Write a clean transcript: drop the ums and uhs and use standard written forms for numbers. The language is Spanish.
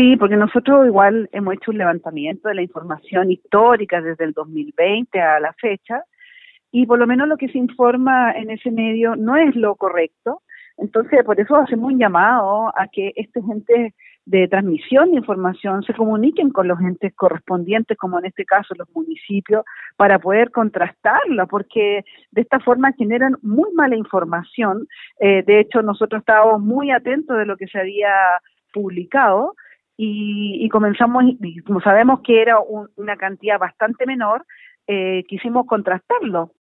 Sí, porque nosotros igual hemos hecho un levantamiento de la información histórica desde el 2020 a la fecha, y por lo menos lo que se informa en ese medio no es lo correcto. Entonces, por eso hacemos un llamado a que estos entes de transmisión de información se comuniquen con los entes correspondientes, como en este caso los municipios, para poder contrastarla, porque de esta forma generan muy mala información. De hecho, nosotros estábamos muy atentos de lo que se había publicado y comenzamos, y como sabemos que era una cantidad bastante menor, quisimos contrastarlo.